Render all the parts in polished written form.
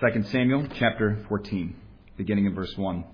2 Samuel chapter 14, beginning in verse 1.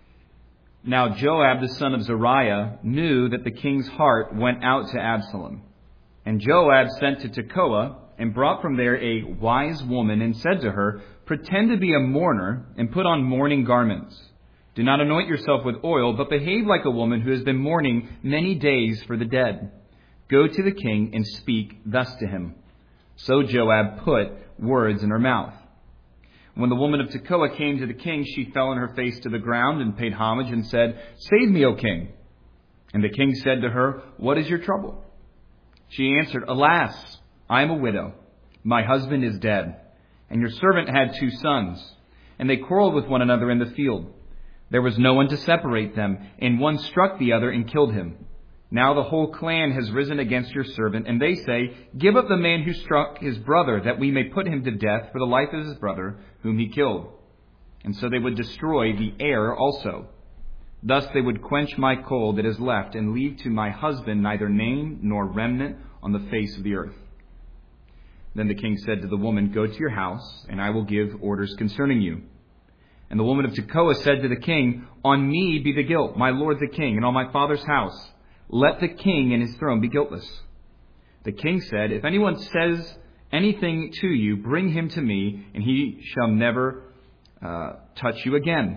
Now Joab the son of Zeruiah knew that the king's heart went out to Absalom. And Joab sent to Tekoa and brought from there a wise woman and said to her, "Pretend to be a mourner and put on mourning garments. Do not anoint yourself with oil, but behave like a woman who has been mourning many days for the dead. Go to the king and speak thus to him." So Joab put words in her mouth. When the woman of Tekoa came to the king, she fell on her face to the ground and paid homage and said, "Save me, O king." And the king said to her, "What is your trouble?" She answered, "Alas, I am a widow. My husband is dead, and your servant had 2 sons, and they quarreled with one another in the field. There was no one to separate them, and one struck the other and killed him. Now the whole clan has risen against your servant, and they say, 'Give up the man who struck his brother, that we may put him to death for the life of his brother, whom he killed.' And so they would destroy the heir also. Thus they would quench my coal that is left, and leave to my husband neither name nor remnant on the face of the earth." Then the king said to the woman, "Go to your house, and I will give orders concerning you." And the woman of Tekoa said to the king, "On me be the guilt, my lord the king, and on my father's house. Let the king and his throne be guiltless." The king said, "If anyone says anything to you, bring him to me, and he shall never touch you again."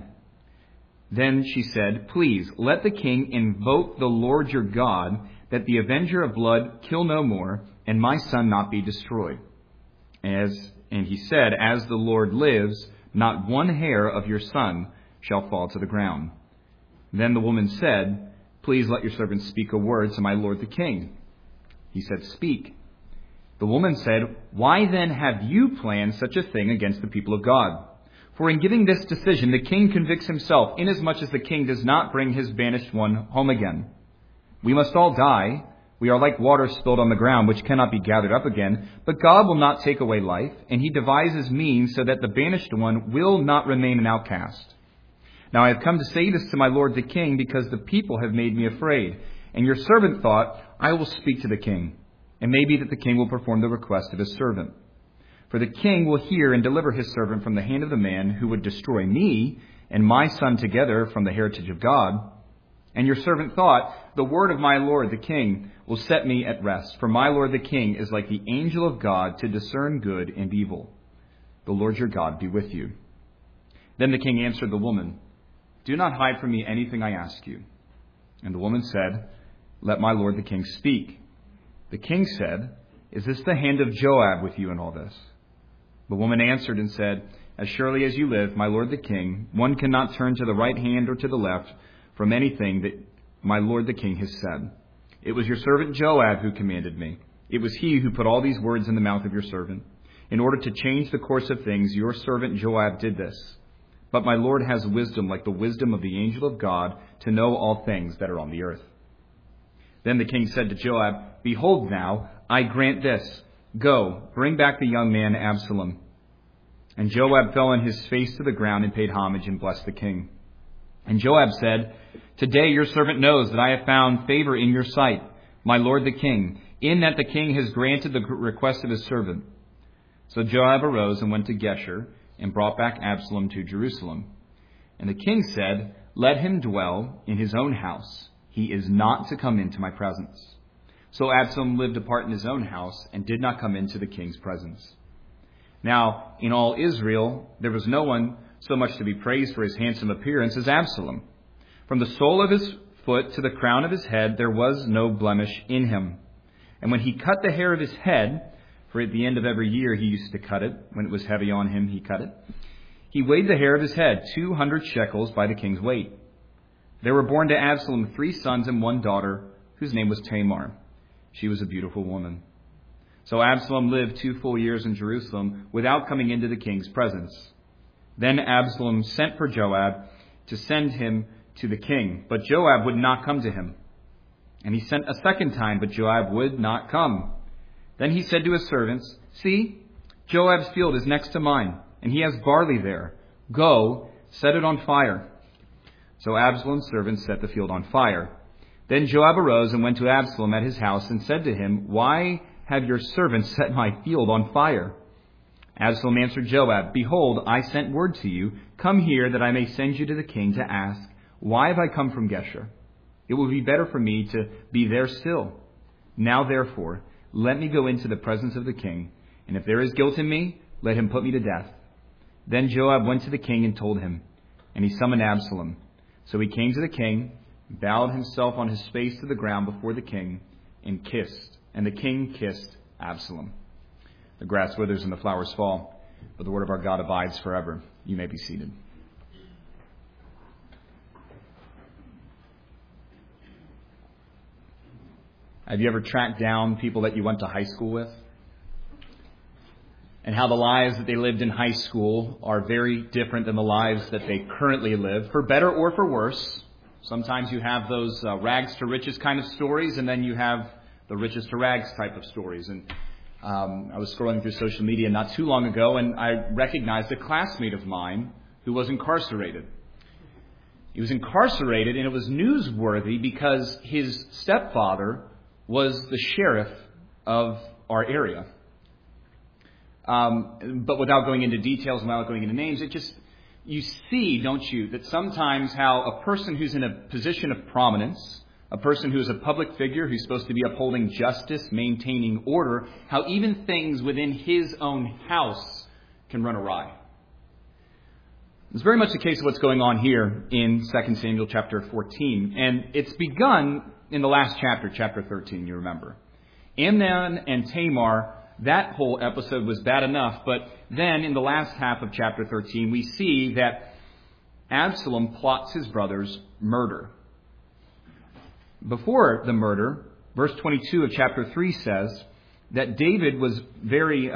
Then she said, "Please, let the king invoke the Lord your God, that the avenger of blood kill no more, and my son not be destroyed." And he said, "As the Lord lives, not one hair of your son shall fall to the ground." Then the woman said, "Please let your servant speak a word to my lord the king." He said, "Speak." The woman said, "Why then have you planned such a thing against the people of God? For in giving this decision, the king convicts himself, inasmuch as the king does not bring his banished one home again. We must all die. We are like water spilled on the ground, which cannot be gathered up again. But God will not take away life, and he devises means so that the banished one will not remain an outcast. Now I have come to say this to my lord the king, because the people have made me afraid. And your servant thought, I will speak to the king, and maybe that the king will perform the request of his servant. For the king will hear and deliver his servant from the hand of the man who would destroy me and my son together from the heritage of God. And your servant thought, the word of my lord the king will set me at rest. For my lord the king is like the angel of God to discern good and evil. The Lord your God be with you." Then the king answered the woman, "Do not hide from me anything I ask you." And the woman said, "Let my lord the king speak." The king said, "Is this the hand of Joab with you in all this?" The woman answered and said, "As surely as you live, my lord the king, one cannot turn to the right hand or to the left from anything that my lord the king has said. It was your servant Joab who commanded me. It was he who put all these words in the mouth of your servant. In order to change the course of things, your servant Joab did this. But my lord has wisdom like the wisdom of the angel of God to know all things that are on the earth." Then the king said to Joab, "Behold now, I grant this. Go, bring back the young man Absalom." And Joab fell on his face to the ground and paid homage and blessed the king. And Joab said, "Today your servant knows that I have found favor in your sight, my lord the king, in that the king has granted the request of his servant." So Joab arose and went to Geshur and brought back Absalom to Jerusalem. And the king said, "Let him dwell in his own house. He is not to come into my presence." So Absalom lived apart in his own house and did not come into the king's presence. Now, in all Israel, there was no one so much to be praised for his handsome appearance as Absalom. From the sole of his foot to the crown of his head, there was no blemish in him. And when he cut the hair of his head, for at the end of every year he used to cut it, when it was heavy on him, he cut it, he weighed the hair of his head 200 shekels by the king's weight. There were born to Absalom 3 sons and 1 daughter, whose name was Tamar. She was a beautiful woman. So Absalom lived 2 full years in Jerusalem without coming into the king's presence. Then Absalom sent for Joab to send him to the king, but Joab would not come to him. And he sent a second time, but Joab would not come. Then he said to his servants, "See, Joab's field is next to mine, and he has barley there. Go, set it on fire." So Absalom's servants set the field on fire. Then Joab arose and went to Absalom at his house and said to him, "Why have your servants set my field on fire?" Absalom answered Joab, Behold, I sent word to you, Come here, that I may send you to the king to ask, Why have I come from Geshur? It will be better for me to be there still. Now therefore, let me go into the presence of the king, and if there is guilt in me, let him put me to death. Then Joab went to the king and told him, and he summoned Absalom. So he came to the king, bowed himself on his face to the ground before the king, and the king kissed Absalom. The grass withers and the flowers fall, but the word of our God abides forever. You may be seated. Have you ever tracked down people that you went to high school with? And how the lives that they lived in high school are very different than the lives that they currently live, for better or for worse. Sometimes you have those rags to riches kind of stories, and then you have the riches to rags type of stories. And I was scrolling through social media not too long ago, and I recognized a classmate of mine who was incarcerated. He was incarcerated, and it was newsworthy because his stepfather was the sheriff of our area. But without going into details and without going into names, you see, don't you, that sometimes how a person who's in a position of prominence, a person who is a public figure who's supposed to be upholding justice, maintaining order, how even things within his own house can run awry. It's very much the case of what's going on here in 2 Samuel chapter 14. And it's begun in the last chapter, chapter 13, you remember. Amnon and Tamar, that whole episode was bad enough, but then in the last half of chapter 13, we see that Absalom plots his brother's murder. Before the murder, verse 22 of chapter 3 says that David was very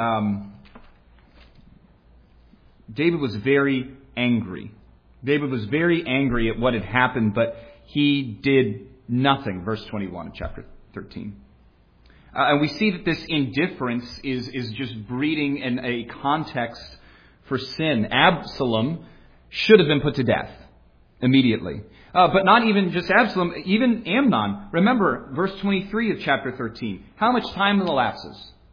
angry. David was very angry at what had happened, but he did nothing. Verse 21 of chapter 13. And we see that this indifference is just breeding in a context for sin. Absalom should have been put to death immediately. But not even just Absalom, even Amnon. Remember, verse 23 of chapter 13. How much time elapses?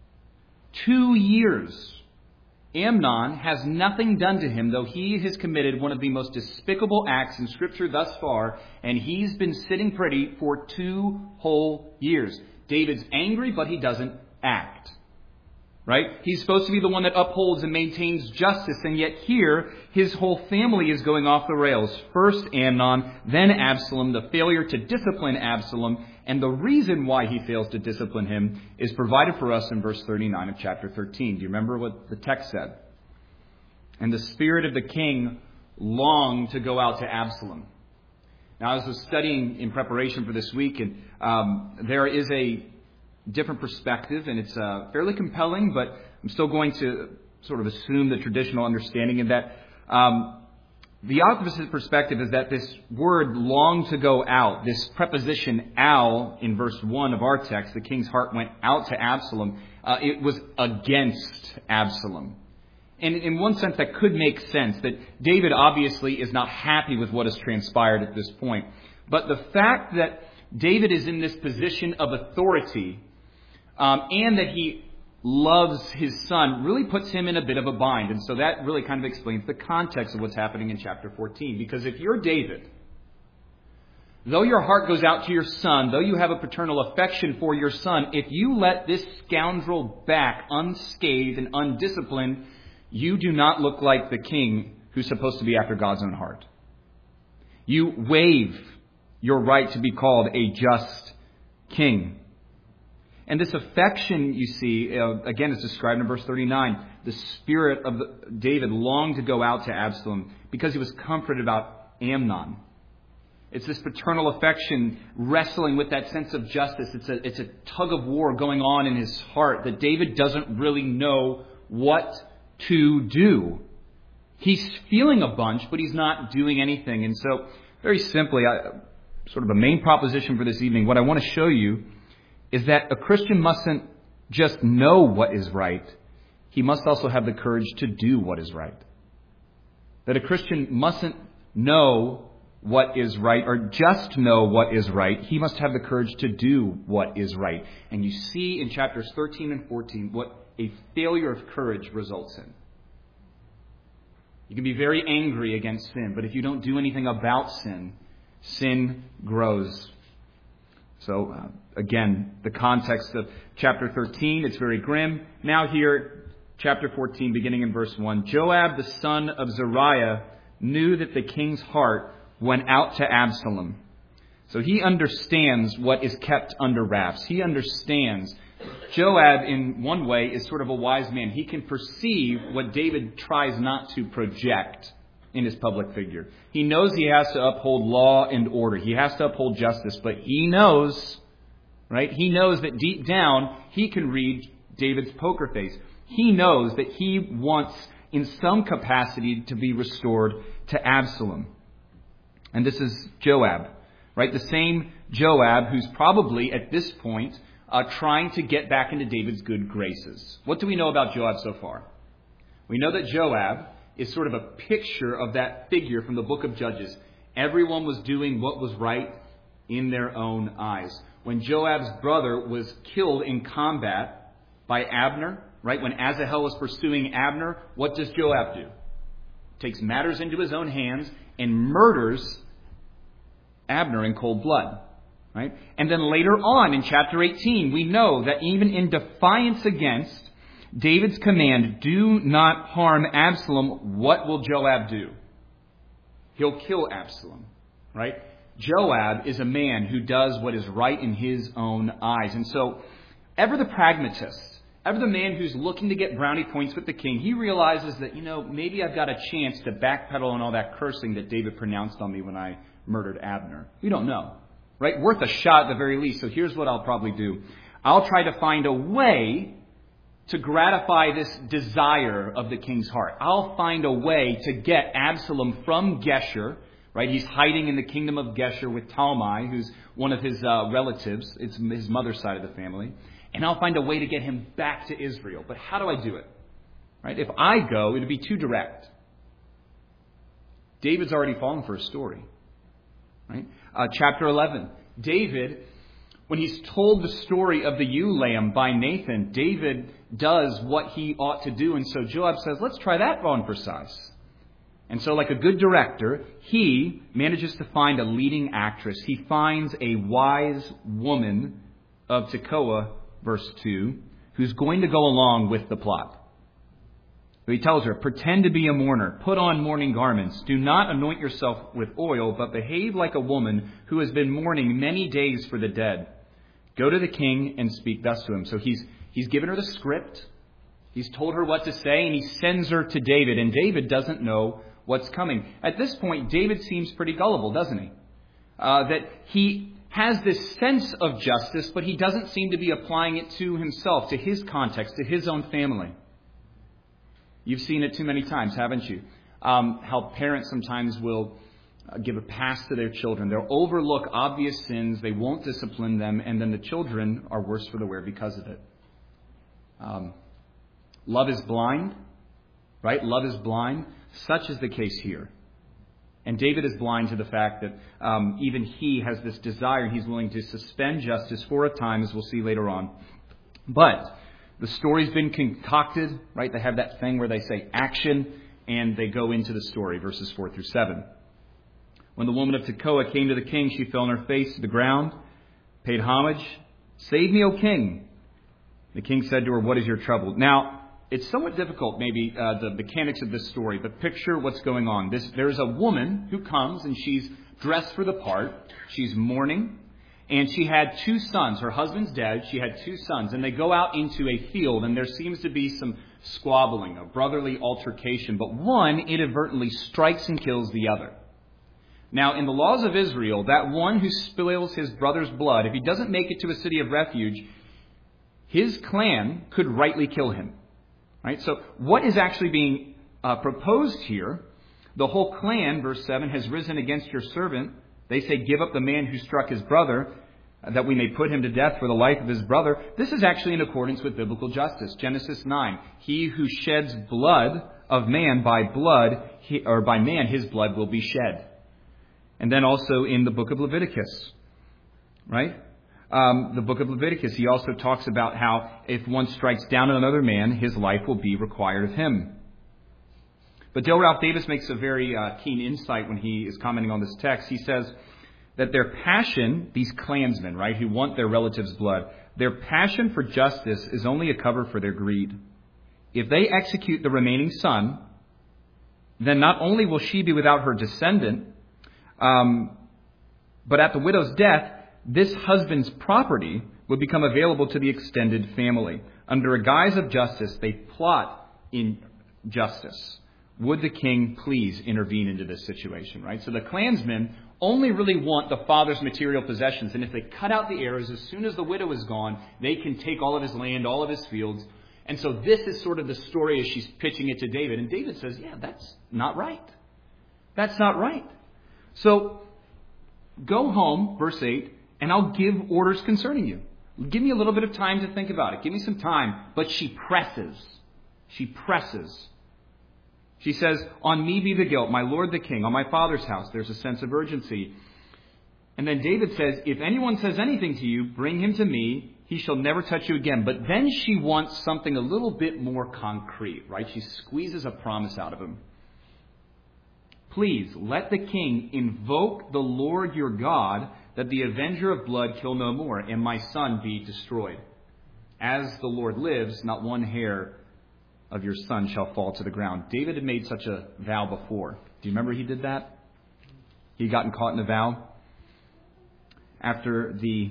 2 years. Amnon has nothing done to him, though he has committed one of the most despicable acts in Scripture thus far, and he's been sitting pretty for 2 whole years. David's angry, but he doesn't act. Right? He's supposed to be the one that upholds and maintains justice, and yet here, his whole family is going off the rails. First Amnon, then Absalom, the failure to discipline Absalom, and the reason why he fails to discipline him is provided for us in verse 39 of chapter 13. Do you remember what the text said? And the spirit of the king longed to go out to Absalom. Now, as I was studying in preparation for this week, and there is a different perspective, and it's fairly compelling, but I'm still going to sort of assume the traditional understanding of that. The opposite perspective is that this word long to go out, this preposition al in verse 1 of our text, the king's heart went out to Absalom, it was against Absalom. And in one sense, that could make sense, that David obviously is not happy with what has transpired at this point. But the fact that David is in this position of authority, and that he loves his son, really puts him in a bit of a bind. And so that really kind of explains the context of what's happening in chapter 14. Because if you're David, though your heart goes out to your son, though you have a paternal affection for your son, if you let this scoundrel back unscathed and undisciplined, you do not look like the king who's supposed to be after God's own heart. You waive your right to be called a just king. And this affection, you see, again, is described in verse 39. The spirit of David longed to go out to Absalom because he was comforted about Amnon. It's this paternal affection wrestling with that sense of justice. It's a tug of war going on in his heart that David doesn't really know what to do. He's feeling a bunch, but he's not doing anything. And so, very simply, sort of a main proposition for this evening, what I want to show you is that a Christian mustn't just know what is right. He must also have the courage to do what is right. That a Christian mustn't know what is right or just know what is right. He must have the courage to do what is right. And you see in chapters 13 and 14 what a failure of courage results in. You can be very angry against sin, but if you don't do anything about sin, sin grows. So, again, the context of chapter 13, it's very grim. Now here, chapter 14, beginning in verse 1. Joab, the son of Zeruiah, knew that the king's heart went out to Absalom. So he understands what is kept under wraps. He understands. Joab, in one way, is sort of a wise man. He can perceive what David tries not to project in his public figure. He knows he has to uphold law and order. He has to uphold justice, but he knows, right? He knows that deep down, he can read David's poker face. He knows that he wants, in some capacity, to be restored to Absalom. And this is Joab, right? The same Joab who's probably, at this point, trying to get back into David's good graces. What do we know about Joab so far? We know that Joab is sort of a picture of that figure from the book of Judges. Everyone was doing what was right in their own eyes. When Joab's brother was killed in combat by Abner, right? When Asahel was pursuing Abner, what does Joab do? Takes matters into his own hands and murders Abner in cold blood. Right? And then later on in chapter 18, we know that even in defiance against David's command, do not harm Absalom, what will Joab do? He'll kill Absalom. Right? Joab is a man who does what is right in his own eyes. And so, ever the pragmatist, ever the man who's looking to get brownie points with the king, he realizes that, maybe I've got a chance to backpedal on all that cursing that David pronounced on me when I murdered Abner. We don't know. Right? Worth a shot at the very least. So here's what I'll probably do. I'll try to find a way to gratify this desire of the king's heart. I'll find a way to get Absalom from Geshur. Right? He's hiding in the kingdom of Geshur with Talmai, who's one of his relatives. It's his mother's side of the family. And I'll find a way to get him back to Israel. But how do I do it? Right? If I go, it'll be too direct. David's already fallen for a story. Right? Chapter 11. David, when he's told the story of the ewe lamb by Nathan, David does what he ought to do. And so Joab says, let's try that on for size. And so like a good director, he manages to find a leading actress. He finds a wise woman of Tekoa, verse 2, who's going to go along with the plot. He tells her, pretend to be a mourner, put on mourning garments, do not anoint yourself with oil, but behave like a woman who has been mourning many days for the dead. Go to the king and speak thus to him. So he's given her the script. He's told her what to say, and he sends her to David, and David doesn't know what's coming. At this point, David seems pretty gullible, doesn't he? That he has this sense of justice, but he doesn't seem to be applying it to himself, to his context, to his own family. You've seen it too many times, haven't you? How parents sometimes will give a pass to their children. They'll overlook obvious sins. They won't discipline them. And then the children are worse for the wear because of it. Love is blind, right? Love is blind. Such is the case here. And David is blind to the fact that even he has this desire, and he's willing to suspend justice for a time, as we'll see later on. But the story's been concocted, right? They have that thing where they say action, and they go into the story, verses 4 through 7. When the woman of Tekoa came to the king, she fell on her face to the ground, paid homage. Save me, O king. The king said to her, what is your trouble? Now, it's somewhat difficult, maybe, the mechanics of this story, but picture what's going on. There's a woman who comes, and she's dressed for the part. She's mourning. And she had 2 sons. Her husband's dead. She had 2 sons. And they go out into a field, and there seems to be some squabbling, a brotherly altercation. But one inadvertently strikes and kills the other. Now, in the laws of Israel, that one who spills his brother's blood, if he doesn't make it to a city of refuge, his clan could rightly kill him. Right? So what is actually being proposed here? The whole clan, verse 7, has risen against your servant. They say, give up the man who struck his brother, that we may put him to death for the life of his brother. This is actually in accordance with biblical justice. Genesis 9. He who sheds blood of man by man, his blood will be shed. And then also in the book of Leviticus. Right? the book of Leviticus, he also talks about how if one strikes down another man, his life will be required of him. But Dale Ralph Davis makes a very keen insight when he is commenting on this text. He says that their passion, these clansmen, right, who want their relatives' blood, their passion for justice is only a cover for their greed. If they execute the remaining son, then not only will she be without her descendant, but at the widow's death, this husband's property would become available to the extended family. Under a guise of justice, they plot injustice. Would the king please intervene into this situation, right? So the clansmen only really want the father's material possessions. And if they cut out the heirs, as soon as the widow is gone, they can take all of his land, all of his fields. And so this is sort of the story as she's pitching it to David. And David says, yeah, that's not right. That's not right. So go home, verse 8, and I'll give orders concerning you. Give me a little bit of time to think about it. Give me some time. But she presses. She presses. She says, on me be the guilt, my lord the king, on my father's house. There's a sense of urgency. And then David says, if anyone says anything to you, bring him to me. He shall never touch you again. But then she wants something a little bit more concrete, right? She squeezes a promise out of him. Please let the king invoke the Lord your God, that the avenger of blood kill no more, and my son be destroyed. As the Lord lives, not one hair of your son shall fall to the ground. David had made such a vow before. Do you remember he did that? He'd gotten caught in a vow. After the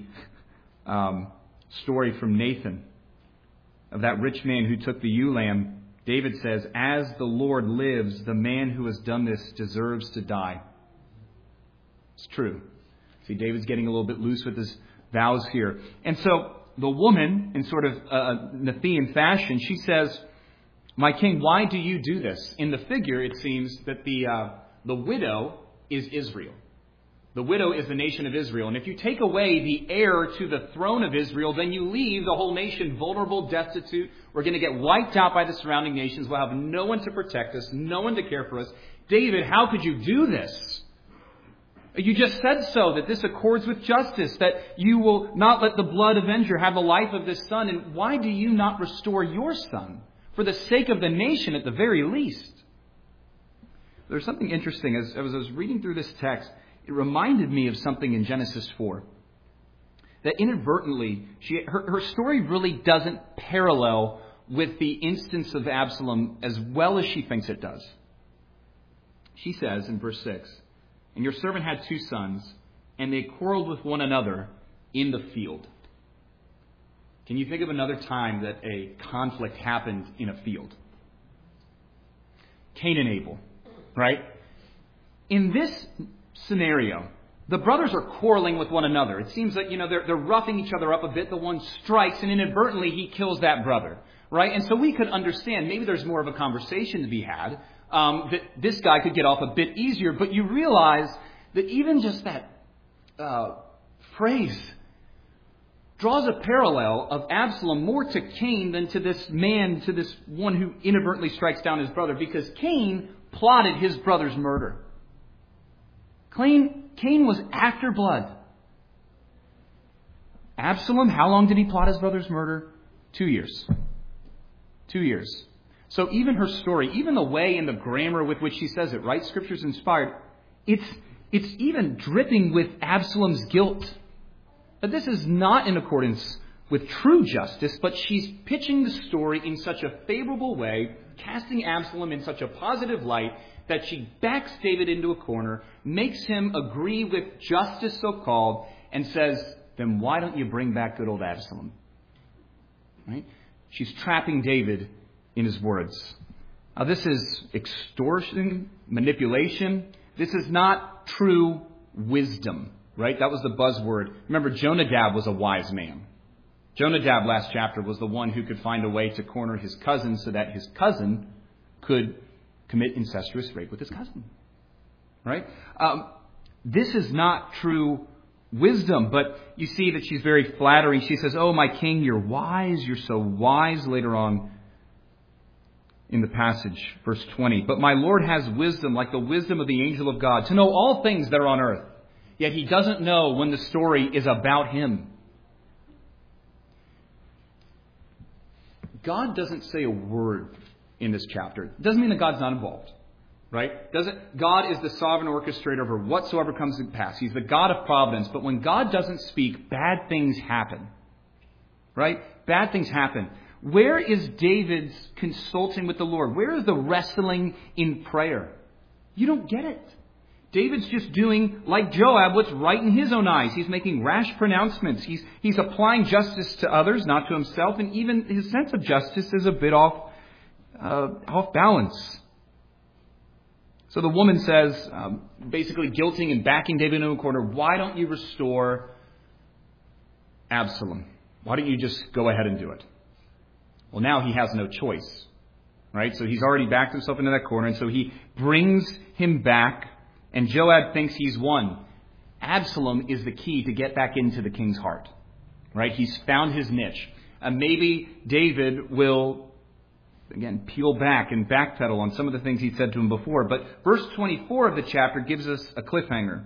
story from Nathan of that rich man who took the ewe lamb, David says, as the Lord lives, the man who has done this deserves to die. It's true. See, David's getting a little bit loose with his vows here. And so the woman, in sort of Nathian fashion, she says, my king, why do you do this? In the figure, it seems that the widow is Israel. The widow is the nation of Israel. And if you take away the heir to the throne of Israel, then you leave the whole nation vulnerable, destitute. We're going to get wiped out by the surrounding nations. We'll have no one to protect us, no one to care for us. David, how could you do this? You just said so, that this accords with justice, that you will not let the blood avenger have the life of this son. And why do you not restore your son? For the sake of the nation, at the very least. There's something interesting. As I was reading through this text, it reminded me of something in Genesis 4. That inadvertently, her story really doesn't parallel with the instance of Absalom as well as she thinks it does. She says in verse 6, and your servant had 2 sons, and they quarreled with one another in the field. Can you think of another time that a conflict happened in a field? Cain and Abel, right? In this scenario, the brothers are quarreling with one another. It seems like, they're roughing each other up a bit. The one strikes, and inadvertently he kills that brother, right? And so we could understand, maybe there's more of a conversation to be had, that this guy could get off a bit easier. But you realize that even just that phrase draws a parallel of Absalom more to Cain than to this man, to this one who inadvertently strikes down his brother, because Cain plotted his brother's murder. Cain was after blood. Absalom, how long did he plot his brother's murder? 2 years. 2 years. So even her story, even the way and the grammar with which she says it, right? Scripture's inspired. It's even dripping with Absalom's guilt. But this is not in accordance with true justice, but she's pitching the story in such a favorable way, casting Absalom in such a positive light, that she backs David into a corner, makes him agree with justice so-called, and says, then why don't you bring back good old Absalom? Right? She's trapping David in his words. Now, this is extortion, manipulation. This is not true wisdom, right? That was the buzzword. Remember, Jonadab was a wise man. Jonadab, last chapter, was the one who could find a way to corner his cousin so that his cousin could commit incestuous rape with his cousin, right? This is not true wisdom, but you see that she's very flattering. She says, oh, my king, you're wise. You're so wise, later on in the passage, verse 20. But my Lord has wisdom like the wisdom of the angel of God, to know all things that are on earth. Yet he doesn't know when the story is about him. God doesn't say a word in this chapter. It doesn't mean that God's not involved. Right? God is the sovereign orchestrator over whatsoever comes to pass. He's the God of providence. But when God doesn't speak, bad things happen. Right? Bad things happen. Where is David's consulting with the Lord? Where is the wrestling in prayer? You don't get it. David's just doing, like Joab, what's right in his own eyes. He's making rash pronouncements. He's applying justice to others, not to himself. And even his sense of justice is a bit off balance. So the woman says, basically guilting and backing David into a corner, why don't you restore Absalom? Why don't you just go ahead and do it? Well, now he has no choice, right? So he's already backed himself into that corner, and so he brings him back, and Joab thinks he's won. Absalom is the key to get back into the king's heart, right? He's found his niche. And maybe David will, again, peel back and backpedal on some of the things he said to him before. But verse 24 of the chapter gives us a cliffhanger.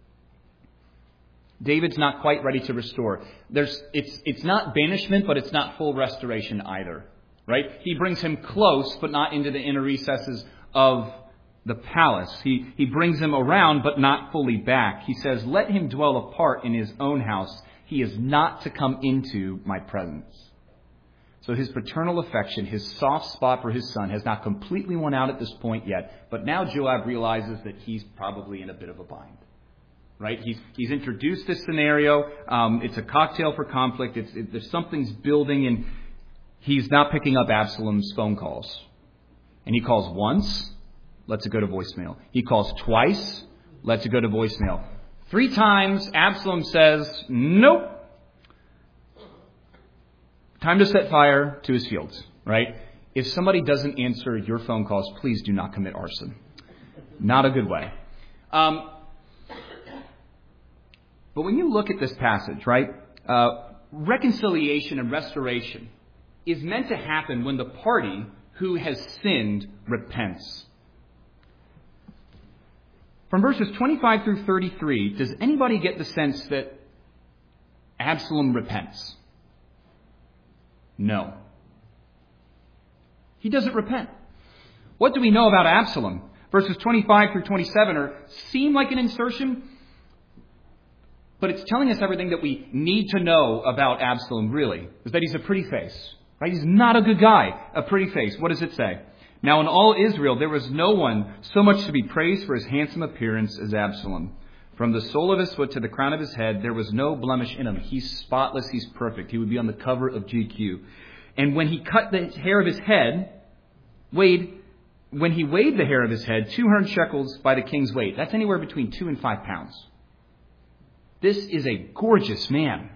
David's not quite ready to restore. It's not banishment, but it's not full restoration either. Right? He brings him close, but not into the inner recesses of the palace. He brings him around, but not fully back. He says, let him dwell apart in his own house. He is not to come into my presence. So his paternal affection, his soft spot for his son, has not completely won out at this point yet. But now Joab realizes that he's probably in a bit of a bind. Right? He's introduced this scenario. It's a cocktail for conflict. There's something's building, and he's not picking up Absalom's phone calls. And he calls once, lets it go to voicemail. He calls twice, lets it go to voicemail. 3 times, Absalom says, nope. Time to set fire to his fields. Right? If somebody doesn't answer your phone calls, please do not commit arson. Not a good way. But when you look at this passage, right, reconciliation and restoration is meant to happen when the party who has sinned repents. From verses 25 through 33, does anybody get the sense that Absalom repents? No. He doesn't repent. What do we know about Absalom? Verses 25 through 27 seem like an insertion, but it's telling us everything that we need to know about Absalom, really, is that he's a pretty face. Right? He's not a good guy. A pretty face. What does it say? Now in all Israel there was no one so much to be praised for his handsome appearance as Absalom. From the sole of his foot to the crown of his head, there was no blemish in him. He's spotless. He's perfect. He would be on the cover of GQ. And when he cut the hair of his head, when he weighed the hair of his head, 200 shekels by the king's weight. That's anywhere between 2 and 5 pounds. This is a gorgeous man.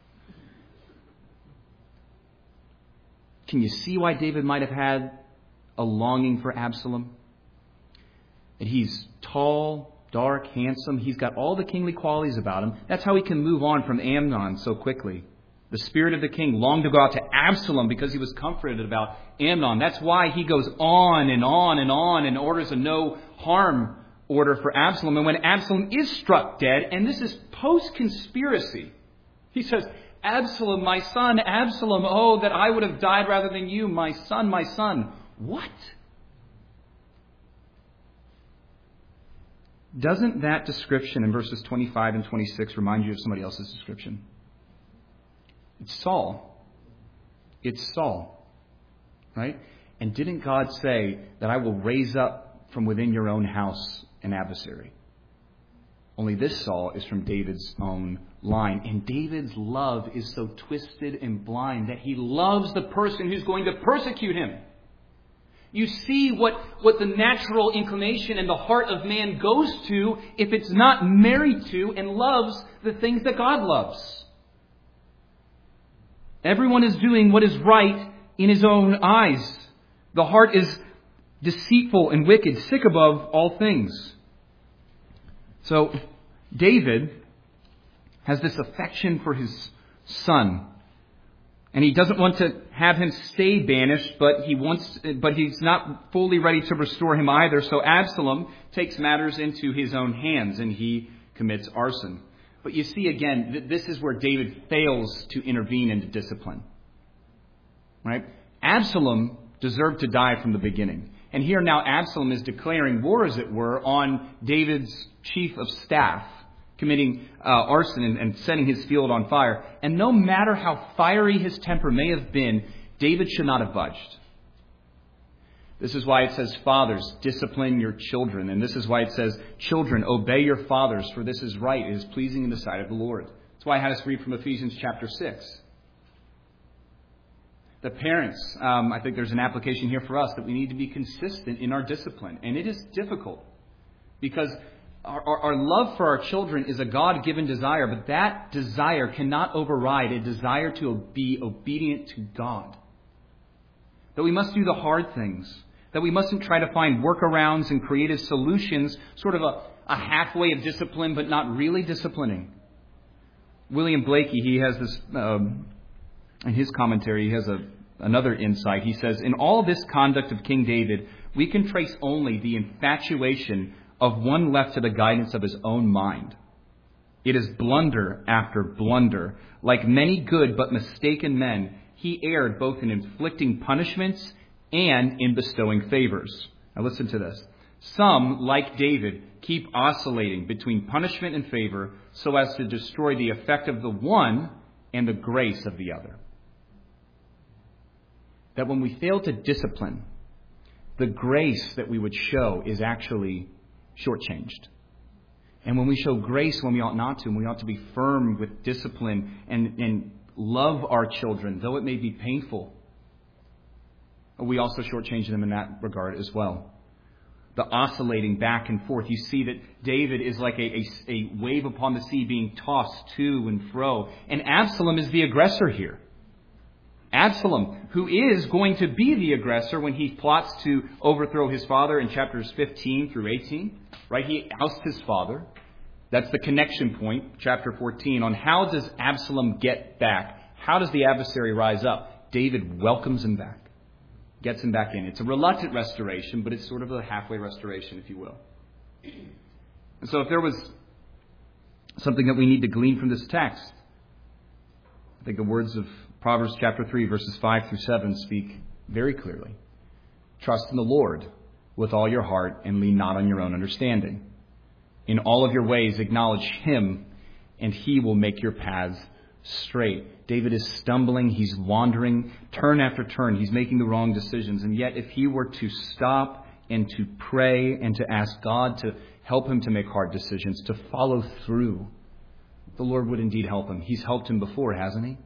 Can you see why David might have had a longing for Absalom? That he's tall, dark, handsome. He's got all the kingly qualities about him. That's how he can move on from Amnon so quickly. The spirit of the king longed to go out to Absalom because he was comforted about Amnon. That's why he goes on and on and on and orders a no harm order for Absalom. And when Absalom is struck dead, and this is post-conspiracy, he says, Absalom, my son, Absalom, oh, that I would have died rather than you, my son, my son. What? Doesn't that description in verses 25 and 26 remind you of somebody else's description? It's Saul. It's Saul. Right? And didn't God say that I will raise up from within your own house an adversary? Only this Saul is from David's own line. And David's love is so twisted and blind that he loves the person who's going to persecute him. You see what the natural inclination and the heart of man goes to if it's not married to and loves the things that God loves. Everyone is doing what is right in his own eyes. The heart is deceitful and wicked, sick above all things. So David has this affection for his son. And he doesn't want to have him stay banished, but he's not fully ready to restore him either. So Absalom takes matters into his own hands and he commits arson. But you see again, this is where David fails to intervene into discipline. Right? Absalom deserved to die from the beginning. And here now Absalom is declaring war, as it were, on David's chief of staff, committing arson and setting his field on fire. And no matter how fiery his temper may have been, David should not have budged. This is why it says, fathers, discipline your children. And this is why it says, children, obey your fathers, for this is right. It is pleasing in the sight of the Lord. That's why I had us read from Ephesians chapter 6. The parents, I think there's an application here for us that we need to be consistent in our discipline. And it is difficult because our love for our children is a God-given desire, but that desire cannot override a desire to be obedient to God. That we must do the hard things. That we mustn't try to find workarounds and creative solutions, sort of a halfway of discipline, but not really disciplining. William Blakey, he has this, in his commentary, he has another insight. He says, in all this conduct of King David, we can trace only the infatuation of one left to the guidance of his own mind. It is blunder after blunder. Like many good but mistaken men, he erred both in inflicting punishments and in bestowing favors. Now listen to this. Some, like David, keep oscillating between punishment and favor so as to destroy the effect of the one and the grace of the other. That when we fail to discipline, the grace that we would show is actually shortchanged. And when we show grace when we ought not to, and we ought to be firm with discipline and love our children, though it may be painful, we also shortchange them in that regard as well. The oscillating back and forth. You see that David is like a wave upon the sea being tossed to and fro. And Absalom is the aggressor here. Absalom, who is going to be the aggressor when he plots to overthrow his father in chapters 15 through 18. Right? He ousts his father. That's the connection point, chapter 14, on how does Absalom get back? How does the adversary rise up? David welcomes him back. Gets him back in. It's a reluctant restoration, but it's sort of a halfway restoration, if you will. And so if there was something that we need to glean from this text, I think the words of Proverbs chapter 3, verses 5 through 7 speak very clearly. Trust in the Lord with all your heart and lean not on your own understanding. In all of your ways acknowledge Him, and He will make your paths straight. David is stumbling, he's wandering, turn after turn, he's making the wrong decisions. And yet if he were to stop and to pray and to ask God to help him to make hard decisions, to follow through, the Lord would indeed help him. He's helped him before, hasn't He?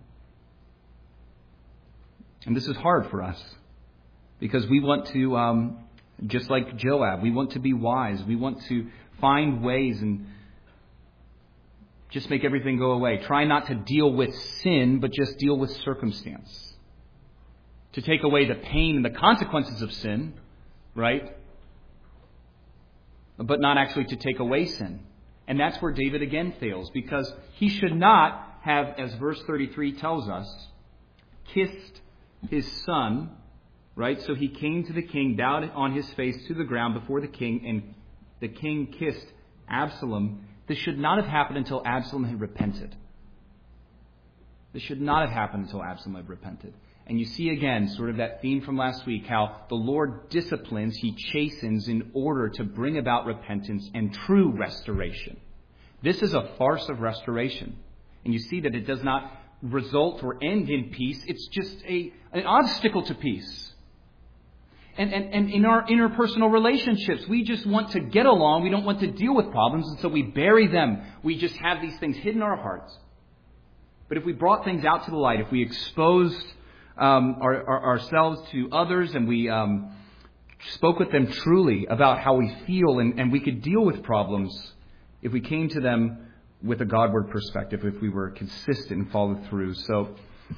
And this is hard for us because we want to, just like Joab, we want to be wise. We want to find ways and just make everything go away. Try not to deal with sin, but just deal with circumstance. To take away the pain and the consequences of sin, right? But not actually to take away sin. And that's where David again fails, because he should not have, as verse 33 tells us, kissed his son, right? So he came to the king, bowed on his face to the ground before the king, and the king kissed Absalom. This should not have happened until Absalom had repented. This should not have happened until Absalom had repented. And you see again, sort of that theme from last week, how the Lord disciplines, He chastens in order to bring about repentance and true restoration. This is a farce of restoration. And you see that it does not result or end in peace. It's just an obstacle to peace. And in our interpersonal relationships, we just want to get along. We don't want to deal with problems, and so we bury them. We just have these things hidden in our hearts. But if we brought things out to the light, if we exposed ourselves to others and we spoke with them truly about how we feel, and we could deal with problems if we came to them with a Godward perspective, if we were consistent and followed through. So,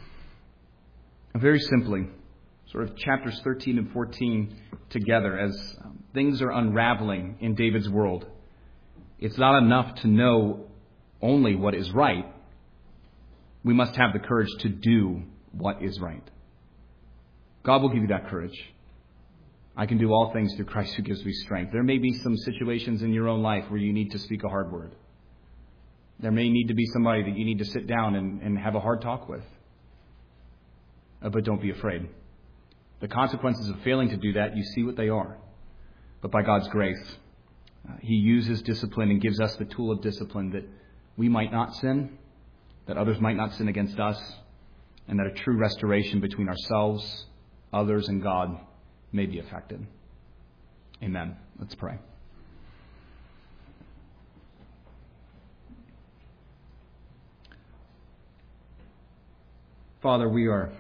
very simply, sort of chapters 13 and 14 together as things are unraveling in David's world. It's not enough to know only what is right. We must have the courage to do what is right. God will give you that courage. I can do all things through Christ who gives me strength. There may be some situations in your own life where you need to speak a hard word. There may need to be somebody that you need to sit down and have a hard talk with. But don't be afraid. The consequences of failing to do that, you see what they are. But by God's grace, He uses discipline and gives us the tool of discipline that we might not sin, that others might not sin against us, and that a true restoration between ourselves, others, and God may be effected. Amen. Let's pray. Father, we are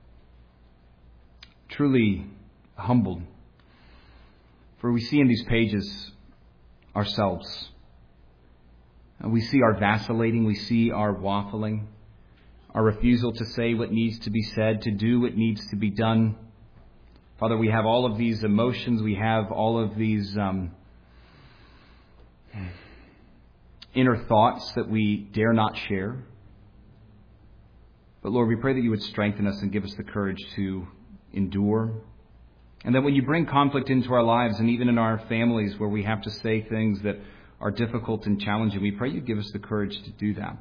truly humbled, for we see in these pages ourselves. We see our vacillating, we see our waffling, our refusal to say what needs to be said, to do what needs to be done. Father, we have all of these emotions, we have all of these inner thoughts that we dare not share. But Lord, we pray that you would strengthen us and give us the courage to endure. And that when you bring conflict into our lives and even in our families where we have to say things that are difficult and challenging, we pray you give us the courage to do that.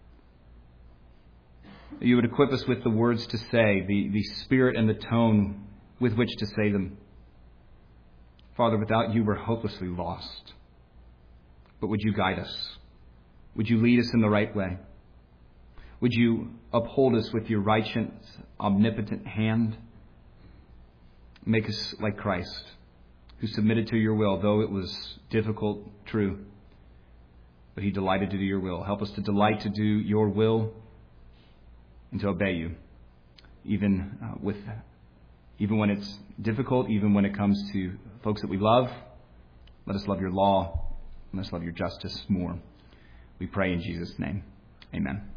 That you would equip us with the words to say, the spirit and the tone with which to say them. Father, without you we're hopelessly lost. But would you guide us? Would you lead us in the right way? Would you uphold us with your righteous, omnipotent hand? Make us like Christ, who submitted to your will, though it was difficult, true. But he delighted to do your will. Help us to delight to do your will and to obey you, even when it's difficult, even when it comes to folks that we love. Let us love your law. Let us love your justice more. We pray in Jesus' name. Amen.